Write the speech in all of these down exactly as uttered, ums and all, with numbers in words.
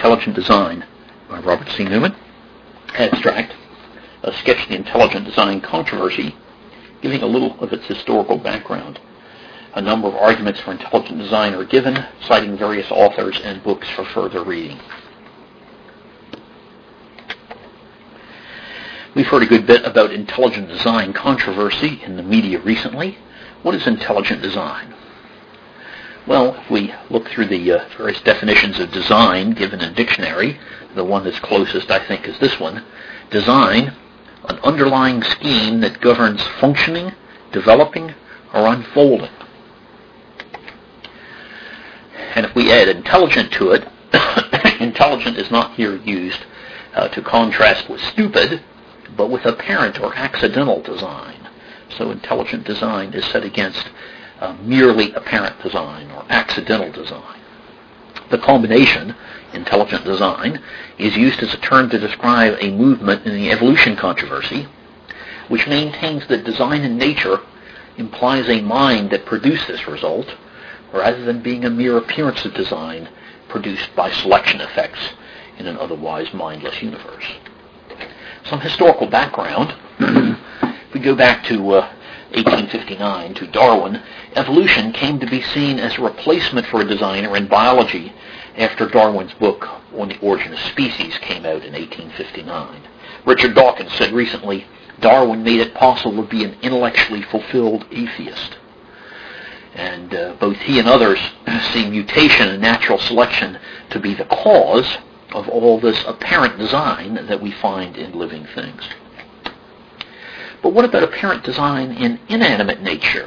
Intelligent Design by Robert C. Newman. Abstract, a sketch of the intelligent design controversy, giving a little of its historical background. A number of arguments for intelligent design are given, citing various authors and books for further reading. We've heard a good bit about intelligent design controversy in the media recently. What is intelligent design? Well, if we look through the uh, various definitions of design given in a dictionary, the one that's closest, I think, is this one. Design, an underlying scheme that governs functioning, developing, or unfolding. And if we add intelligent to it, intelligent is not here used uh, to contrast with stupid, but with apparent or accidental design. So intelligent design is set against uh, merely apparent design or accidental design. The combination, intelligent design, is used as a term to describe a movement in the evolution controversy, which maintains that design in nature implies a mind that produced this result, rather than being a mere appearance of design produced by selection effects in an otherwise mindless universe. Some historical background. If we go back to uh, eighteen fifty-nine, to Darwin, evolution came to be seen as a replacement for a designer in biology after Darwin's book On the Origin of Species came out in eighteen fifty-nine. Richard Dawkins said recently, Darwin made it possible to be an intellectually fulfilled atheist. And uh, both he and others see mutation and natural selection to be the cause of all this apparent design that we find in living things. But what about apparent design in inanimate nature?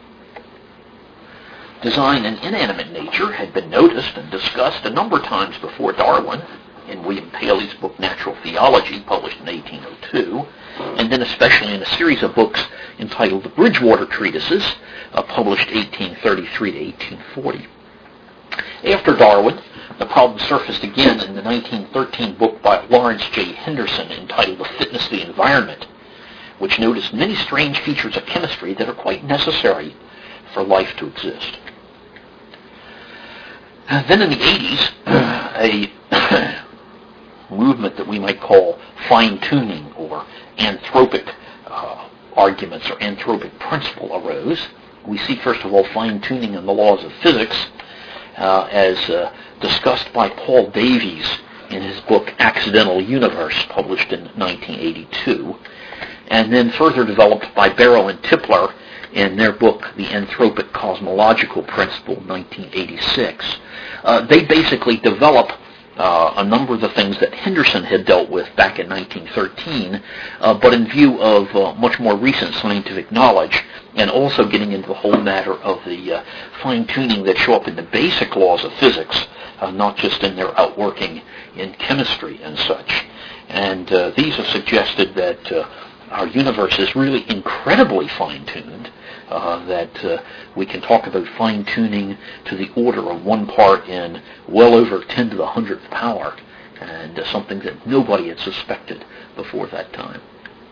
Design in inanimate nature had been noticed and discussed a number of times before Darwin, in William Paley's book Natural Theology, published in eighteen oh two, and then especially in a series of books entitled The Bridgewater Treatises, uh, published eighteen thirty-three to eighteen forty. After Darwin, the problem surfaced again in the nineteen thirteen book by Lawrence J. Henderson entitled The Fitness of the Environment, which noticed many strange features of chemistry that are quite necessary for life to exist. Uh, then in the eighties, a movement that we might call fine-tuning or anthropic uh, arguments or anthropic principle arose. We see, first of all, fine-tuning in the laws of physics uh, as uh, discussed by Paul Davies in his book Accidental Universe, published in nineteen eighty-two, and then further developed by Barrow and Tipler in their book The Anthropic Cosmological Principle, nineteen eighty-six. Uh, they basically develop Uh, a number of the things that Henderson had dealt with back in nineteen thirteen, uh, but in view of uh, much more recent scientific knowledge, and also getting into the whole matter of the uh, fine-tuning that show up in the basic laws of physics, uh, not just in their outworking in chemistry and such. And uh, these have suggested that uh, our universe is really incredibly fine-tuned, Uh, that uh, we can talk about fine-tuning to the order of one part in well over ten to the hundredth power, and uh, something that nobody had suspected before that time.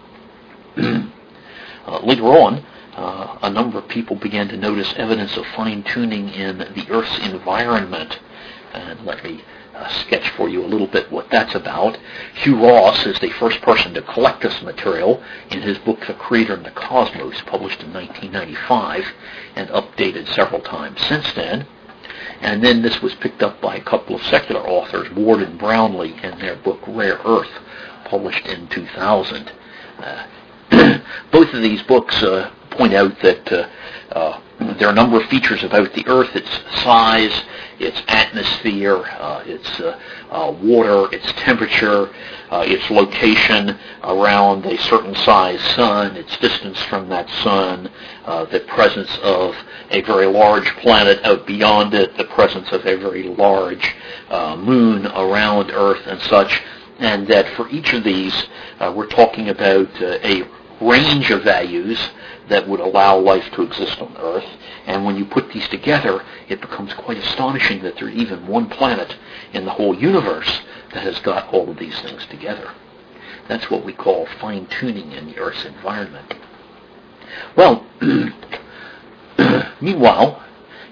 uh, later on, uh, a number of people began to notice evidence of fine-tuning in the Earth's environment, and let me Uh, sketch for you a little bit what that's about. Hugh Ross is the first person to collect this material in his book The Creator and the Cosmos, published in nineteen ninety-five and updated several times since then. And then this was picked up by a couple of secular authors, Ward and Brownlee, in their book Rare Earth, published in two thousand. Uh, both of these books uh, point out that uh, uh, there are a number of features about the Earth: its size, its atmosphere, uh, its uh, uh, water, its temperature, uh, its location around a certain size sun, its distance from that sun, uh, the presence of a very large planet out beyond it, the presence of a very large uh, moon around Earth and such, and that for each of these uh, we're talking about uh, a range of values that would allow life to exist on Earth. And when you put these together, it becomes quite astonishing that there's even one planet in the whole universe that has got all of these things together. That's what we call fine-tuning in the Earth's environment. Well, meanwhile,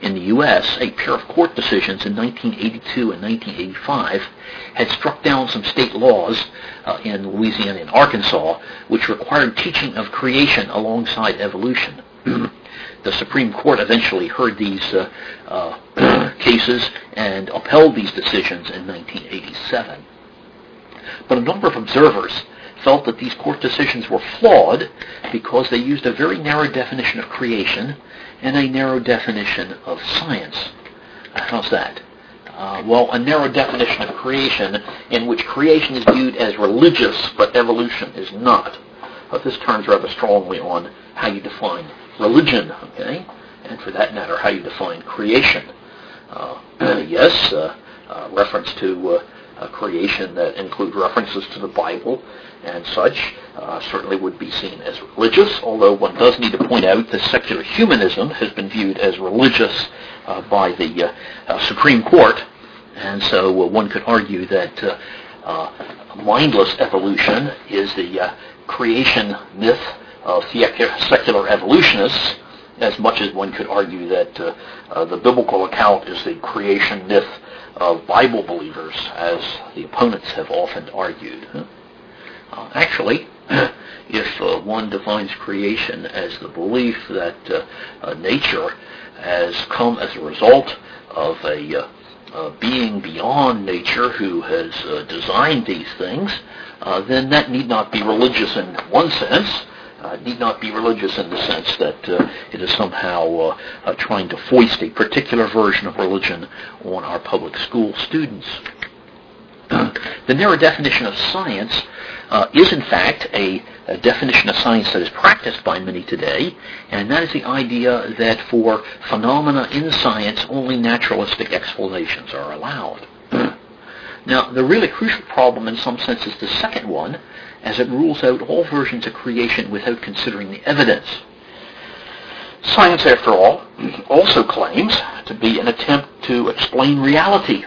In the U S, a pair of court decisions in nineteen eighty-two and nineteen eighty-five had struck down some state laws uh, in Louisiana and Arkansas which required teaching of creation alongside evolution. The Supreme Court eventually heard these uh, uh, cases and upheld these decisions in nineteen eighty-seven. But a number of observers felt that these court decisions were flawed because they used a very narrow definition of creation and a narrow definition of science. Uh, how's that? Uh, well, a narrow definition of creation in which creation is viewed as religious but evolution is not. But this turns rather strongly on how you define religion, okay? And for that matter, how you define creation. Uh, uh, yes, uh, uh, reference to uh, uh, creation that include references to the Bible and such uh, certainly would be seen as religious, although one does need to point out that secular humanism has been viewed as religious uh, by the uh, uh, Supreme Court, and so uh, one could argue that uh, uh, mindless evolution is the uh, creation myth of secular evolutionists, as much as one could argue that uh, uh, the biblical account is the creation myth of Bible believers, as the opponents have often argued. Uh, actually, if uh, one defines creation as the belief that uh, uh, nature has come as a result of a uh, uh, being beyond nature who has uh, designed these things, uh, then that need not be religious in one sense. Uh, need not be religious in the sense that uh, it is somehow uh, uh, trying to foist a particular version of religion on our public school students. The narrow definition of science uh, is in fact a, a definition of science that is practiced by many today, and that is the idea that for phenomena in science only naturalistic explanations are allowed. Now, the really crucial problem in some sense is the second one, as it rules out all versions of creation without considering the evidence. Science, after all, also claims to be an attempt to explain reality.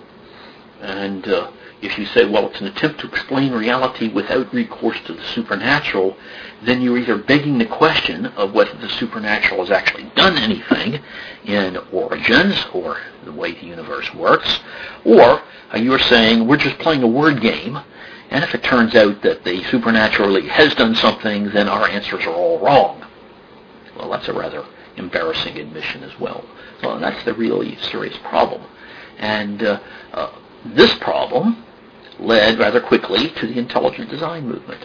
And uh, if you say, well, it's an attempt to explain reality without recourse to the supernatural, then you're either begging the question of whether the supernatural has actually done anything in origins or the way the universe works, or uh, you're saying we're just playing a word game, and if it turns out that the supernatural has done something, then our answers are all wrong. Well, that's a rather embarrassing admission as well. Well, that's the really serious problem. And uh, uh, this problem led rather quickly to the intelligent design movement.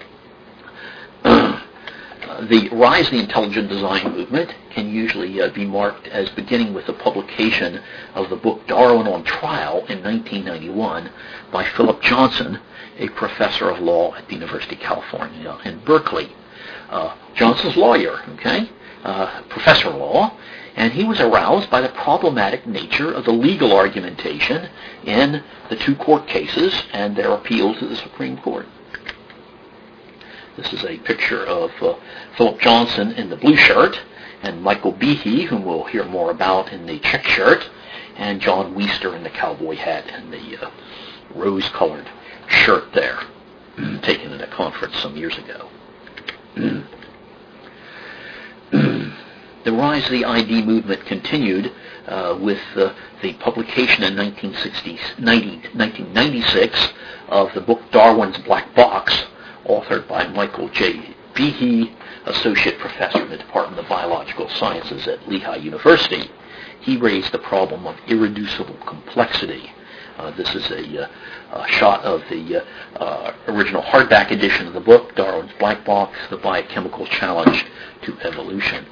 The rise of the intelligent design movement can usually uh, be marked as beginning with the publication of the book Darwin on Trial in nineteen ninety-one by Philip Johnson, a professor of law at the University of California in Berkeley. Uh, Johnson's lawyer, okay, uh, professor of law, and he was aroused by the problematic nature of the legal argumentation in the two court cases and their appeal to the Supreme Court. This is a picture of uh, Philip Johnson in the blue shirt, and Michael Behe, whom we'll hear more about, in the check shirt, and John Weister in the cowboy hat and the uh, rose-colored shirt there, taken at a conference some years ago. The rise of the I D movement continued uh, with uh, the publication in nineteen ninety-six of the book Darwin's Black Box, authored by Michael J. Behe, Associate Professor in the Department of Biological Sciences at Lehigh University. He raised the problem of irreducible complexity. Uh, this is a, uh, a shot of the uh, uh, original hardback edition of the book, Darwin's Black Box, The Biochemical Challenge to Evolution.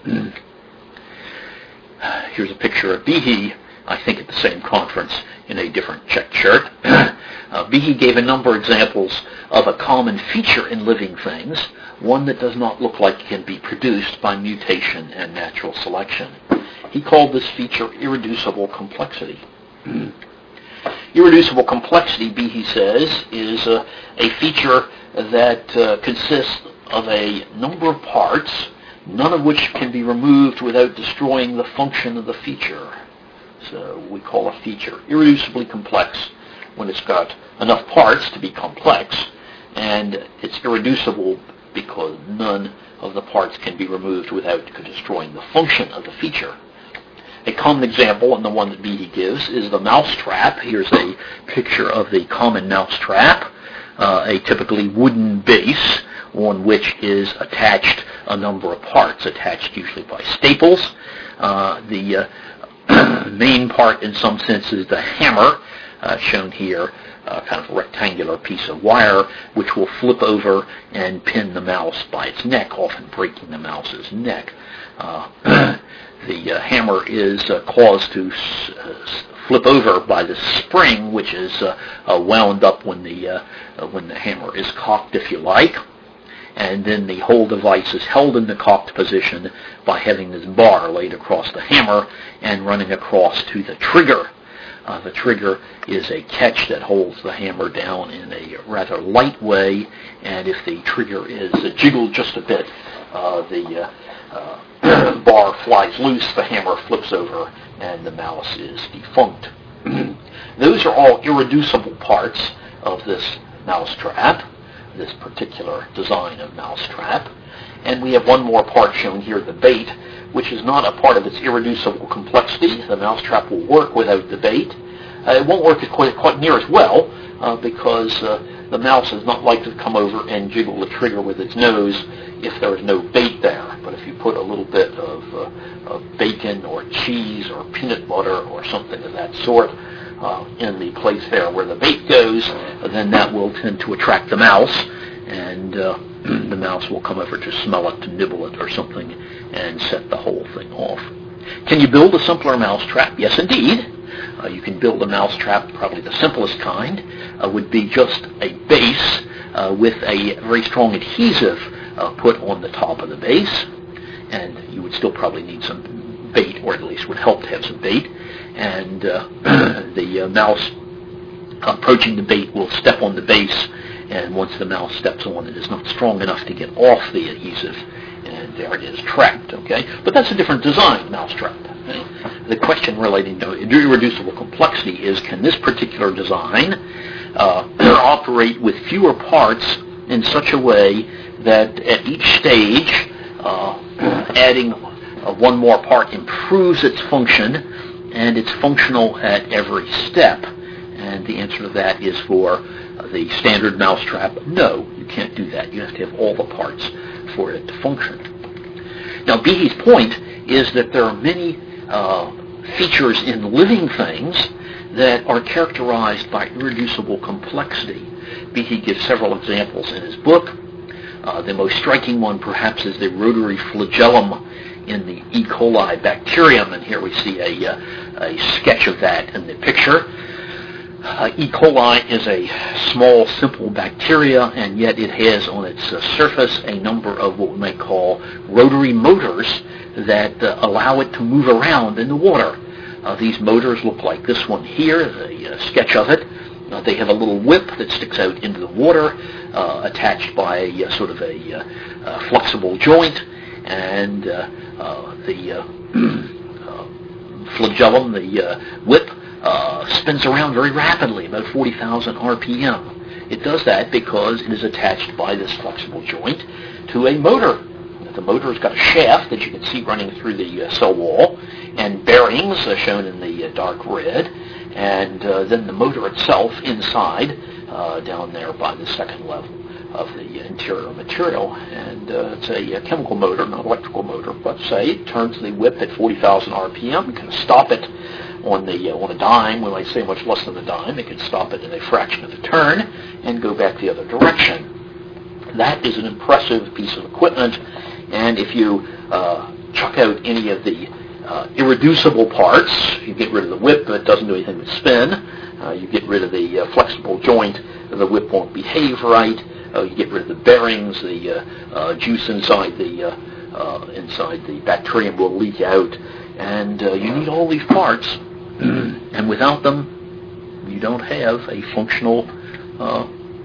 Here's a picture of Behe, I think at the same conference, in a different checked shirt. uh, Behe gave a number of examples of a common feature in living things, one that does not look like it can be produced by mutation and natural selection. He called this feature irreducible complexity. Irreducible complexity, Behe says, is uh, a feature that uh, consists of a number of parts, none of which can be removed without destroying the function of the feature. So we call a feature irreducibly complex when it's got enough parts to be complex, and it's irreducible because none of the parts can be removed without destroying the function of the feature. A common example, and the one that Behe gives, is the mousetrap. Here's a picture of the common mousetrap, uh, a typically wooden base on which is attached a number of parts, attached usually by staples. Uh, the uh, main part, in some sense, is the hammer, uh, shown here, uh, kind of a rectangular piece of wire, which will flip over and pin the mouse by its neck, often breaking the mouse's neck. Uh, The uh, hammer is uh, caused to s- uh, flip over by the spring, which is uh, uh, wound up when the uh, uh, when the hammer is cocked, if you like, and then the whole device is held in the cocked position by having this bar laid across the hammer and running across to the trigger. Uh, the trigger is a catch that holds the hammer down in a rather light way, and if the trigger is uh, jiggled just a bit, uh, the uh, uh, bar flies loose, the hammer flips over, and the mouse is defunct. Those are all irreducible parts of this mousetrap, this particular design of mousetrap. And we have one more part shown here, the bait, which is not a part of its irreducible complexity. The mousetrap will work without the bait. Uh, it won't work quite, quite near as well uh, because uh, the mouse is not likely to come over and jiggle the trigger with its nose if there is no bait there. But if you put a little bit of, uh, of bacon or cheese or peanut butter or something of that sort uh, in the place there where the bait goes, then that will tend to attract the mouse, and uh, the mouse will come over to smell it, to nibble it or something, and set the whole thing off. Can you build a simpler mousetrap? Yes, indeed. Uh, you can build a mousetrap, probably the simplest kind, uh, would be just a base uh, with a very strong adhesive uh, put on the top of the base, and you would still probably need some bait, or at least would help to have some bait, and uh, the uh, mouse approaching the bait will step on the base, and once the mouse steps on it, it's not strong enough to get off the adhesive, and there it is, trapped, okay? But that's a different design, mousetrap. Okay? The question relating to irreducible complexity is, can this particular design uh, operate with fewer parts in such a way that at each stage, uh, adding uh, one more part improves its function, and it's functional at every step? And the answer to that is, for uh, the standard mousetrap, no, you can't do that. You have to have all the parts for it to function. Now, Behe's point is that there are many uh, features in living things that are characterized by irreducible complexity. Behe gives several examples in his book. Uh, the most striking one, perhaps, is the rotary flagellum in the E. coli bacterium, and here we see a, uh, a sketch of that in the picture. Uh, E. coli is a small, simple bacteria, and yet it has on its uh, surface a number of what we might call rotary motors that uh, allow it to move around in the water. Uh, these motors look like this one here, a uh, sketch of it. Uh, they have a little whip that sticks out into the water, uh, attached by a, uh, sort of a uh, uh, flexible joint, and uh, uh, the uh, uh, flagellum, the uh, whip, Uh, spins around very rapidly, about forty thousand R P M. It does that because it is attached by this flexible joint to a motor. The motor has got a shaft that you can see running through the uh, cell wall, and bearings uh, shown in the uh, dark red, and uh, then the motor itself inside, uh, down there by the second level of the interior material. And uh, it's a, a chemical motor, not electrical motor, but say it turns the whip at forty thousand R P M, can stop it on the uh, on a dime. We might say much less than a dime. It can stop it in a fraction of a turn and go back the other direction. That is an impressive piece of equipment, and if you uh, chuck out any of the uh, irreducible parts, you get rid of the whip, it doesn't do anything but spin. Uh, you get rid of the uh, flexible joint, the whip won't behave right. Uh, you get rid of the bearings, the uh, uh, juice inside the uh, uh, inside the bacterium will leak out, and uh, you need all these parts. And without them, you don't have a functional uh,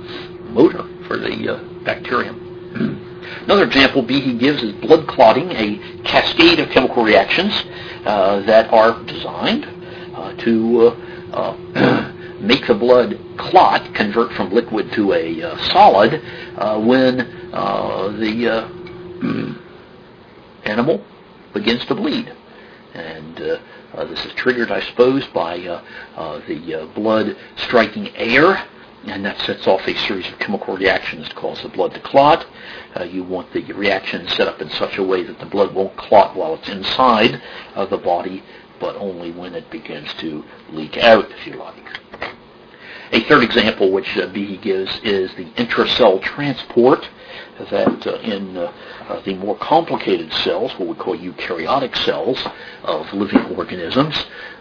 motor for the uh, bacterium. Another example Behe gives is blood clotting, a cascade of chemical reactions uh, that are designed uh, to uh, uh, make the blood clot, convert from liquid to a uh, solid, uh, when uh, the uh, animal begins to bleed. And uh, uh, this is triggered, I suppose, by uh, uh, the uh, blood striking air, and that sets off a series of chemical reactions to cause the blood to clot. Uh, you want the reaction set up in such a way that the blood won't clot while it's inside uh, the body, but only when it begins to leak out, if you like. A third example which uh, Behe gives is the intracell transport, that uh, in uh, uh, the more complicated cells, what we call eukaryotic cells of living organisms,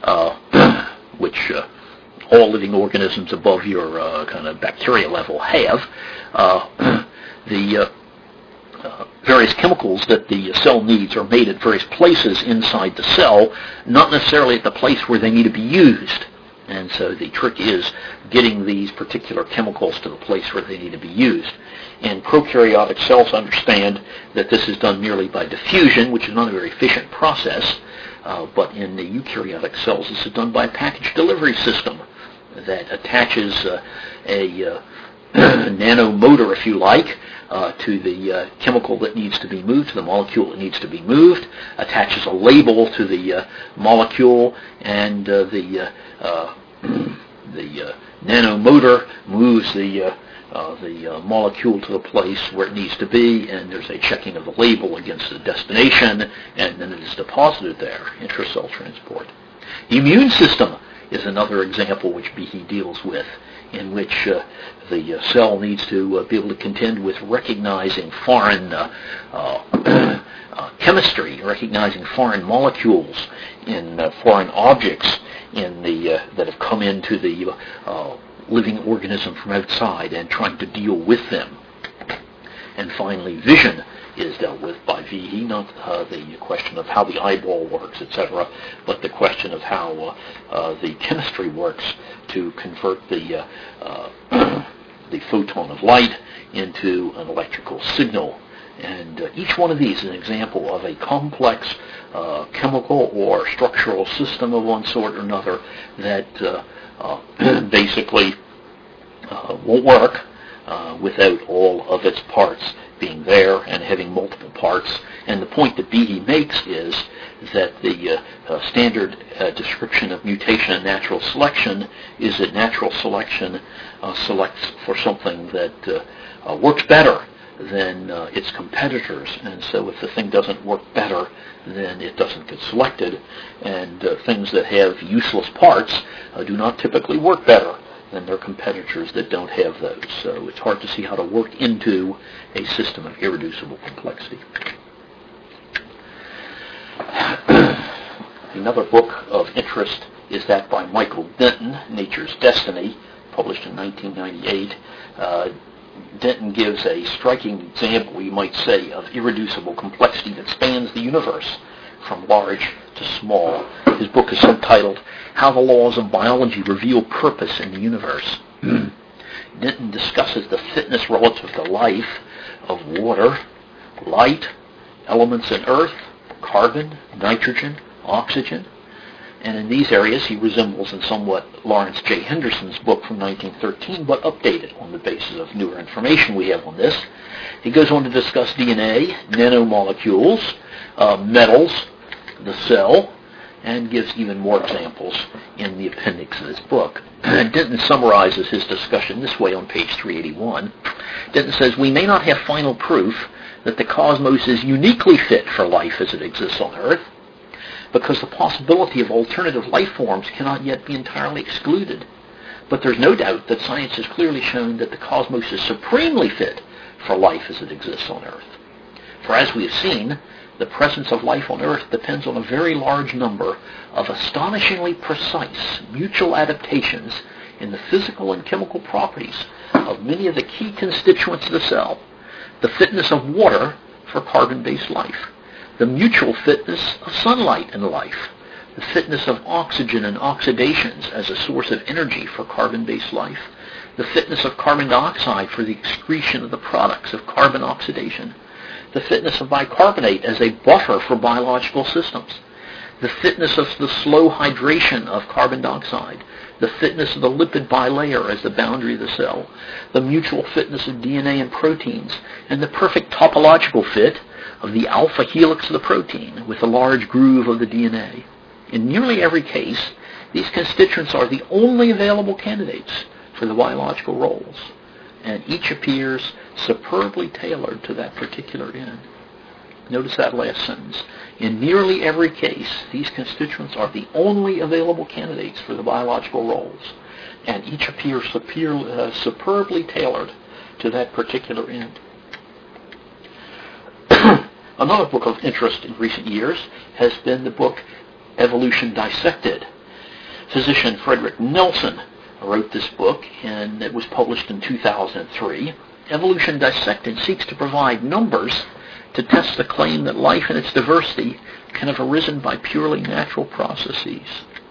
uh, which uh, all living organisms above your uh, kind of bacteria level have, uh, the uh, uh, various chemicals that the cell needs are made at various places inside the cell, not necessarily at the place where they need to be used. And so the trick is getting these particular chemicals to the place where they need to be used. And prokaryotic cells understand that this is done merely by diffusion, which is not a very efficient process, uh, but in the eukaryotic cells this is done by a package delivery system that attaches uh, a uh, nanomotor, if you like, uh, to the uh, chemical that needs to be moved, to the molecule that needs to be moved, attaches a label to the uh, molecule, and uh, the uh, uh, the uh, nanomotor moves the uh, uh, the uh, molecule to the place where it needs to be, and there's a checking of the label against the destination, and then it is deposited there, intracell transport. The immune system is another example which Behe deals with, in which uh, the uh, cell needs to uh, be able to contend with recognizing foreign uh, uh, uh, chemistry, recognizing foreign molecules in uh, foreign objects in the uh, that have come into the uh, living organism from outside, and trying to deal with them. And finally, vision is dealt with by Behe, not uh, the question of how the eyeball works, et cetera, but the question of how uh, uh, the chemistry works to convert the uh, uh, the photon of light into an electrical signal. And uh, each one of these is an example of a complex uh, chemical or structural system of one sort or another that uh, uh, basically uh, won't work uh, without all of its parts being there and having multiple parts. And the point that Behe makes is that the uh, uh, standard uh, description of mutation and natural selection is that natural selection uh, selects for something that uh, uh, works better than uh, its competitors, and so if the thing doesn't work better, then it doesn't get selected, and uh, things that have useless parts uh, do not typically work better than their competitors that don't have those. So it's hard to see how to work into a system of irreducible complexity. Another book of interest is that by Michael Denton, Nature's Destiny, published in nineteen ninety-eight. Uh, Denton gives a striking example, you might say, of irreducible complexity that spans the universe from large to small. His book is subtitled, How the Laws of Biology Reveal Purpose in the Universe. Denton discusses the fitness relative to life of water, light, elements in earth, carbon, nitrogen, oxygen, and in these areas he resembles in somewhat Lawrence J. Henderson's book from nineteen thirteen, but updated on the basis of newer information we have on this. He goes on to discuss D N A, nanomolecules, uh, metals, the cell, and gives even more examples in the appendix of this book. Denton summarizes his discussion this way on page three eighty-one. Denton says, we may not have final proof that the cosmos is uniquely fit for life as it exists on Earth, because the possibility of alternative life forms cannot yet be entirely excluded. But there's no doubt that science has clearly shown that the cosmos is supremely fit for life as it exists on Earth. For as we have seen, the presence of life on Earth depends on a very large number of astonishingly precise mutual adaptations in the physical and chemical properties of many of the key constituents of the cell. The fitness of water for carbon-based life, the mutual fitness of sunlight and life, the fitness of oxygen and oxidations as a source of energy for carbon-based life, the fitness of carbon dioxide for the excretion of the products of carbon oxidation, the fitness of bicarbonate as a buffer for biological systems, the fitness of the slow hydration of carbon dioxide, the fitness of the lipid bilayer as the boundary of the cell, the mutual fitness of D N A and proteins, and the perfect topological fit of the alpha helix of the protein with the large groove of the D N A. In nearly every case, these constituents are the only available candidates for the biological roles, and each appears superbly tailored to that particular end. Notice that last sentence. In nearly every case, these constituents are the only available candidates for the biological roles, and each appears super, uh, superbly tailored to that particular end. Another book of interest in recent years has been the book Evolution Dissected. Physician Frederick Nelson wrote this book, and it was published in two thousand three. Evolution Dissected seeks to provide numbers to test the claim that life and its diversity can have arisen by purely natural processes.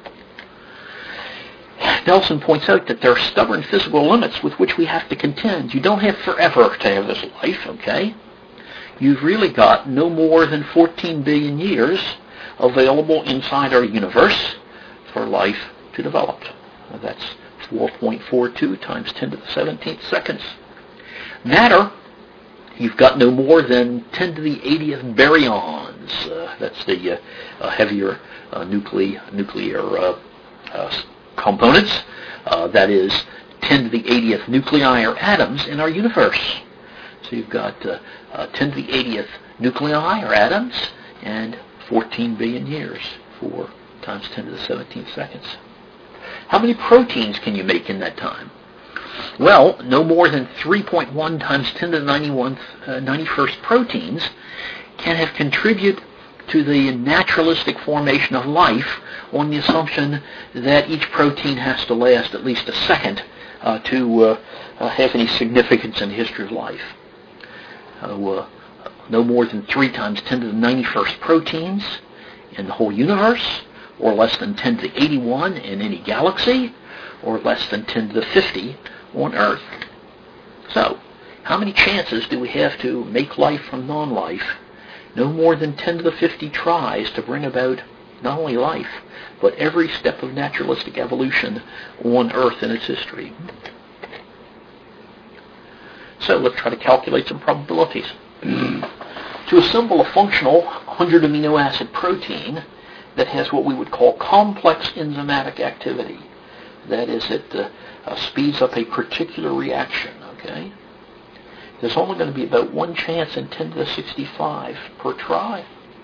Nelson points out that there are stubborn physical limits with which we have to contend. You don't have forever to have this life, okay? You've really got no more than fourteen billion years available inside our universe for life to develop. That's four point four two times ten to the seventeenth seconds. Matter, you've got no more than ten to the eightieth baryons. Uh, that's the uh, uh, heavier uh, nucle- nuclear uh, uh, components. Uh, that is ten to the eightieth nuclei or atoms in our universe. So you've got uh, uh, ten to the eightieth nuclei or atoms and fourteen billion years, four times ten to the seventeenth seconds. How many proteins can you make in that time? Well, no more than three point one times ten to the ninety-one, uh, ninety-first proteins can have contributed to the naturalistic formation of life on the assumption that each protein has to last at least a second uh, to uh, uh, have any significance in the history of life. Uh, uh, no more than three times ten to the ninety-first proteins in the whole universe, or less than ten to the eighty-one in any galaxy, or less than ten to the fifty on Earth. So, how many chances do we have to make life from non-life? No more than ten to the fifty tries to bring about not only life, but every step of naturalistic evolution on Earth in its history. So let's try to calculate some probabilities. To assemble a functional one hundred amino acid protein that has what we would call complex enzymatic activity, that is, it uh, uh, speeds up a particular reaction, okay? There's only going to be about one chance in ten to the sixty-five per try.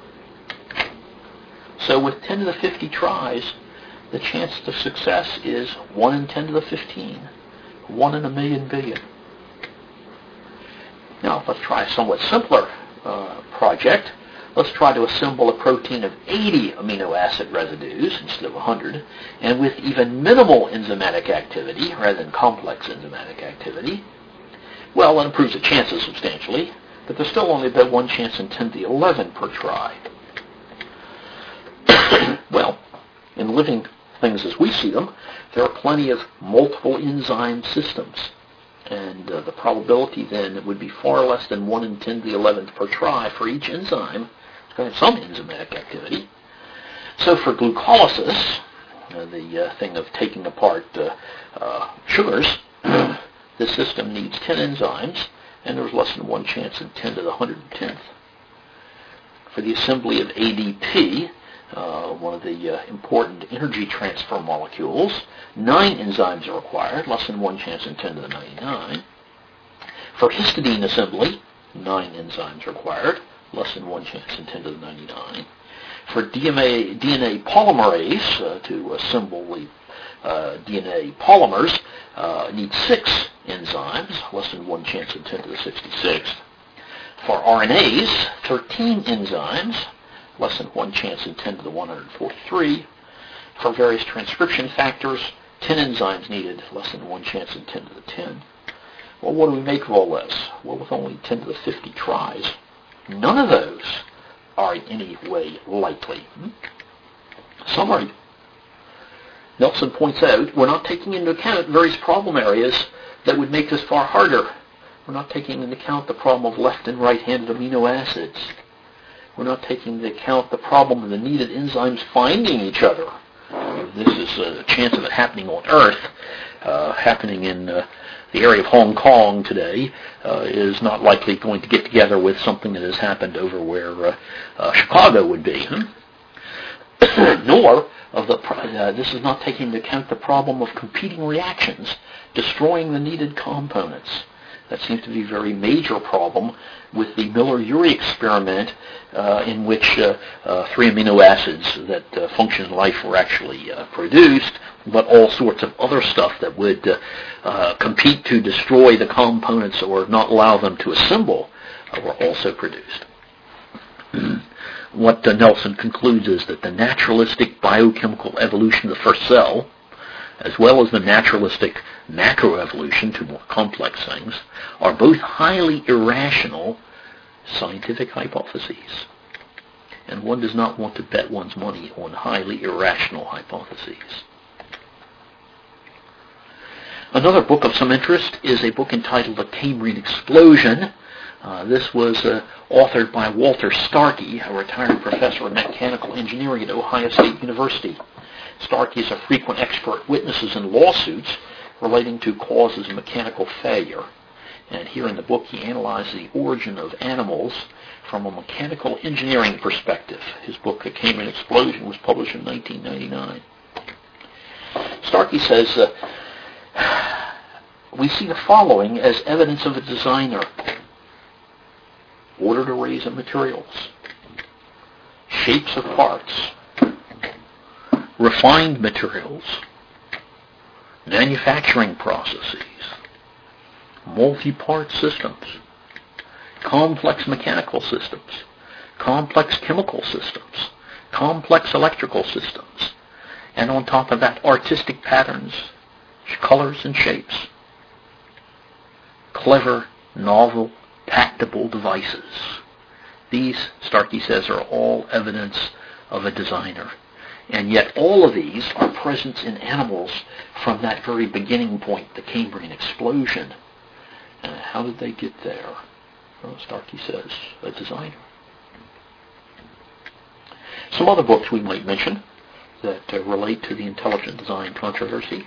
So with ten to the fifty tries, the chance of success is one in ten to the fifteen, one in a million billion. Now, let's try a somewhat simpler uh, project. Let's try to assemble a protein of eighty amino acid residues instead of one hundred, and with even minimal enzymatic activity rather than complex enzymatic activity. Well, that improves the chances substantially, but there's still only about one chance in ten to the eleven per try. Well, in living things as we see them, there are plenty of multiple enzyme systems. And uh, the probability then would be far less than one in ten to the eleventh per try for each enzyme. It's going to have some enzymatic activity. So for glucolysis, uh, the uh, thing of taking apart uh, uh, sugars, this system needs ten enzymes, and there's less than one chance in ten to the one hundred tenth. For the assembly of A D P, uh, one of the uh, important energy transfer molecules, nine enzymes are required, less than one chance in ten to the ninety-nine. For histidine assembly, nine enzymes required, less than one chance in ten to the ninety-nine. For D N A, D N A polymerase, uh, to assemble the uh, D N A polymers, uh, needs six enzymes, less than one chance in ten to the sixty-sixth. For R N As, thirteen enzymes, less than one chance in ten to the one hundred forty-three. For various transcription factors, ten enzymes needed, less than one chance in ten to the ten. Well, what do we make of all this? Well, with only ten to the fifty tries, none of those are in any way likely. Hmm? Summary. Nelson points out we're not taking into account various problem areas that would make this far harder. We're not taking into account the problem of left and right-handed amino acids. We're not taking into account the problem of the needed enzymes finding each other. This is a chance of it happening on Earth, uh, happening in uh, the area of Hong Kong today uh, is not likely going to get together with something that has happened over where uh, uh, Chicago would be. Hmm? Nor of the uh, this is not taking into account the problem of competing reactions, destroying the needed components. That seems to be a very major problem with the Miller-Urey experiment, uh, in which uh, uh, three amino acids that uh, function in life were actually uh, produced, but all sorts of other stuff that would uh, uh, compete to destroy the components or not allow them to assemble uh, were also produced. What uh, Nelson concludes is that the naturalistic biochemical evolution of the first cell, as well as the naturalistic macroevolution to more complex things, are both highly irrational scientific hypotheses. And one does not want to bet one's money on highly irrational hypotheses. Another book of some interest is a book entitled The Cambrian Explosion. Uh, this was uh, authored by Walter Starkey, a retired professor of mechanical engineering at Ohio State University. Starkey is a frequent expert witnesses in lawsuits relating to causes of mechanical failure. And here in the book he analyzes the origin of animals from a mechanical engineering perspective. His book, The Cambrian Explosion, was published in nineteen ninety-nine. Starkey says, uh, we see the following as evidence of a designer. Ordered arrays of materials, shapes of parts, refined materials, manufacturing processes, multi-part systems, complex mechanical systems, complex chemical systems, complex electrical systems, and on top of that, artistic patterns, colors and shapes, clever, novel, tactable devices. These, Starkey says, are all evidence of a designer. And yet all of these are present in animals from that very beginning point, the Cambrian explosion. Uh, how did they get there? Well, Starkey says, a designer. Some other books we might mention that uh, relate to the intelligent design controversy.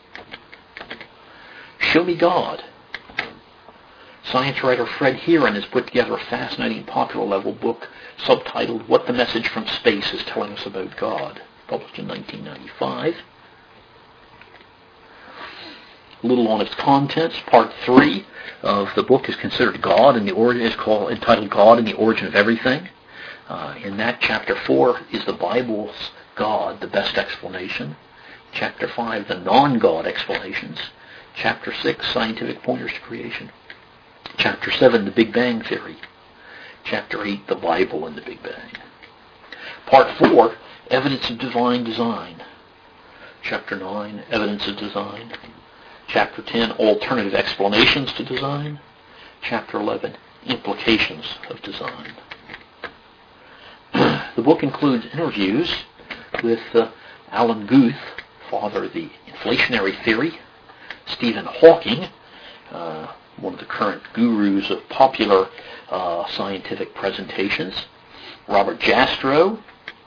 Show Me God. Science writer Fred Heron has put together a fascinating popular level book subtitled What the Message from Space is Telling Us About God, published in nineteen ninety-five. A little on its contents. Part three of the book is considered God, and the origin is called entitled God and the Origin of Everything. Uh, in that, chapter four is the Bible's God, the best explanation. Chapter five, the non-God explanations. Chapter six, scientific pointers to creation. Chapter seven, the Big Bang Theory. Chapter eight, the Bible and the Big Bang. Part four, Evidence of Divine Design. Chapter nine, Evidence of Design. Chapter ten, Alternative Explanations to Design. Chapter eleven, Implications of Design. The book includes interviews with uh, Alan Guth, father of the inflationary theory, Stephen Hawking, uh, one of the current gurus of popular uh, scientific presentations, Robert Jastrow,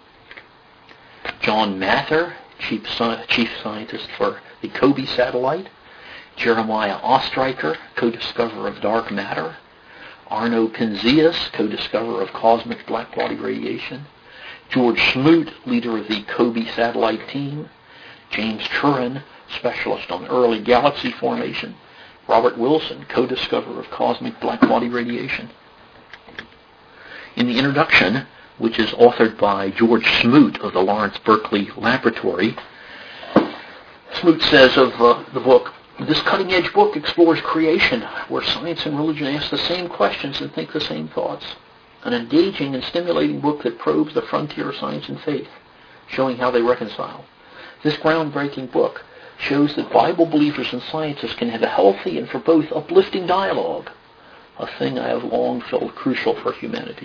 John Mather, chief, sci- chief scientist for the COBE satellite, Jeremiah Oestreicher, co-discoverer of dark matter, Arno Penzias, co-discoverer of cosmic black-body radiation, George Smoot, leader of the COBE satellite team, James Curran, specialist on early galaxy formation, Robert Wilson, co-discoverer of cosmic black-body radiation. In the introduction, which is authored by George Smoot of the Lawrence Berkeley Laboratory, Smoot says of uh, the book, this cutting-edge book explores creation, where science and religion ask the same questions and think the same thoughts. An engaging and stimulating book that probes the frontier of science and faith, showing how they reconcile. This groundbreaking book shows that Bible believers and scientists can have a healthy and for both uplifting dialogue, a thing I have long felt crucial for humanity.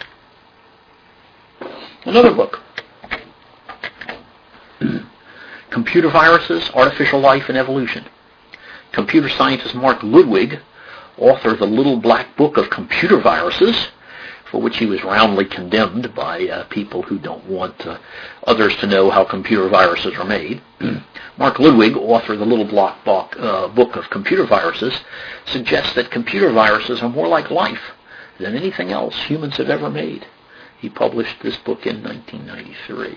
Another book, Computer Viruses, Artificial Life and Evolution. Computer scientist Mark Ludwig, author of the Little Black Book of Computer Viruses, for which he was roundly condemned by uh, people who don't want uh, others to know how computer viruses are made. Mark Ludwig, author of the Little Block Book, uh, book of Computer Viruses, suggests that computer viruses are more like life than anything else humans have ever made. He published this book in nineteen ninety-three.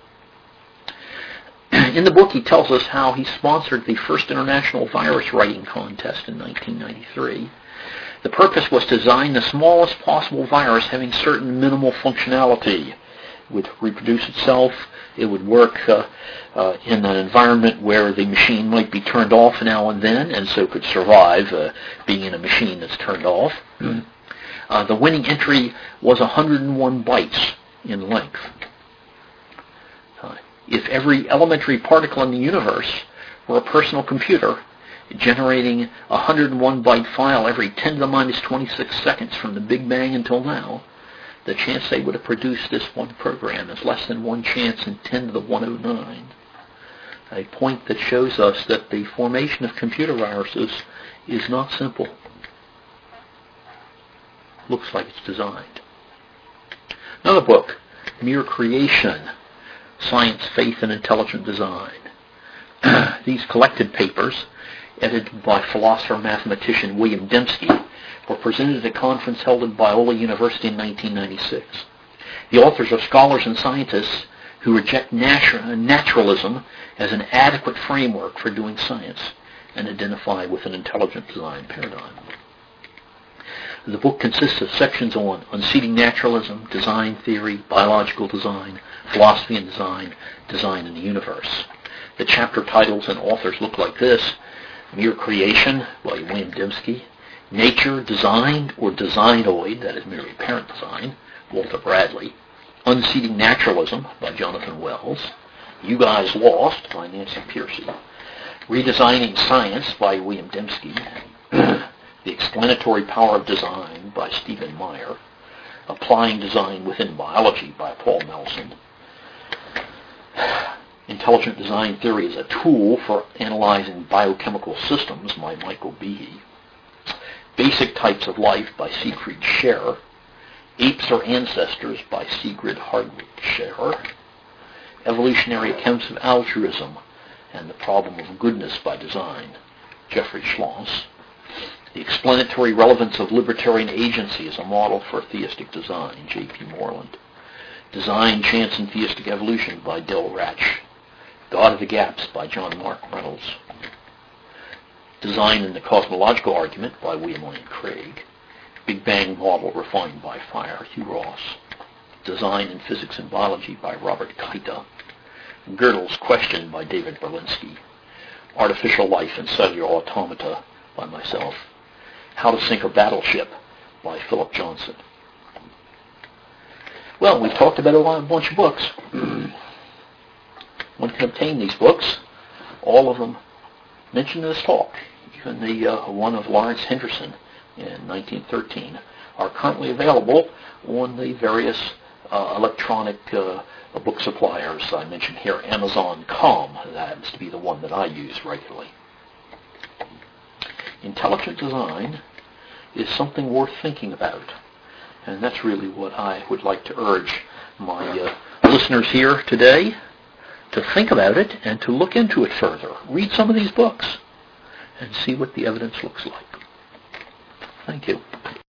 In the book, he tells us how he sponsored the first international virus writing contest in nineteen ninety-three. The purpose was to design the smallest possible virus having certain minimal functionality. It would reproduce itself. It would work uh, uh, in an environment where the machine might be turned off now and then, and so could survive uh, being in a machine that's turned off. Mm. Uh, the winning entry was one hundred one bytes in length. Uh, if every elementary particle in the universe were a personal computer, generating a one hundred one byte file every ten to the minus twenty-six seconds from the Big Bang until now, the chance they would have produced this one program is less than one chance in ten to the one hundred nine. A point that shows us that the formation of computer viruses is not simple. Looks like it's designed. Another book, Mere Creation, Science, Faith, and Intelligent Design. These collected papers, edited by philosopher-mathematician William Dembski, were presented at a conference held at Biola University in nineteen ninety-six. The authors are scholars and scientists who reject natu- naturalism as an adequate framework for doing science and identify with an intelligent design paradigm. The book consists of sections on unseating naturalism, design theory, biological design, philosophy and design, design in the universe. The chapter titles and authors look like this: Mere Creation by William Dembski, Nature, Designed or Designoid, that is merely apparent design, Walter Bradley, Unseating Naturalism by Jonathan Wells, You Guys Lost by Nancy Pearcey, Redesigning Science by William Dembski, The Explanatory Power of Design by Stephen Meyer, Applying Design Within Biology by Paul Nelson, Intelligent Design Theory as a Tool for Analyzing Biochemical Systems by Michael Behe, Basic Types of Life by Siegfried Scherer, Apes or Ancestors by Sigrid Hardwick Scherer, Evolutionary Accounts of Altruism and the Problem of Goodness by Design, Jeffrey Schloss, The Explanatory Relevance of Libertarian Agency as a Model for Theistic Design, J P Moreland, Design, Chance, and Theistic Evolution by Del Ratch, God of the Gaps by John Mark Reynolds, Design and the Cosmological Argument by William Lane Craig, Big Bang Model Refined by Fire, Hugh Ross, Design in Physics and Biology by Robert Kaita, Gödel's Question by David Berlinski, Artificial Life and Cellular Automata by myself, How to Sink a Battleship by Philip Johnson. Well, we've talked about a, lot, a bunch of books. One can obtain these books, all of them mentioned in this talk, even the uh, one of Lawrence Henderson in nineteen thirteen, are currently available on the various uh, electronic uh, book suppliers I mentioned here. Amazon dot com, that happens to be the one that I use regularly. Intelligent design is something worth thinking about, and that's really what I would like to urge my uh, listeners here today, to think about it and to look into it further. Read some of these books and see what the evidence looks like. Thank you.